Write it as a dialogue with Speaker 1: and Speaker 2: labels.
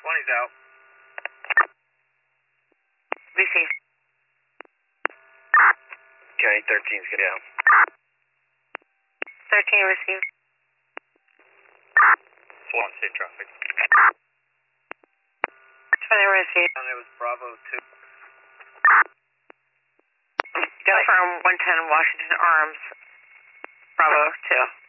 Speaker 1: 20's out.
Speaker 2: Receive.
Speaker 1: County 13's good out.
Speaker 2: 13 received.
Speaker 1: Swan State traffic.
Speaker 2: 20 received.
Speaker 1: And it was Bravo 2.
Speaker 2: Confirm 110 Washington Arms. Bravo 2.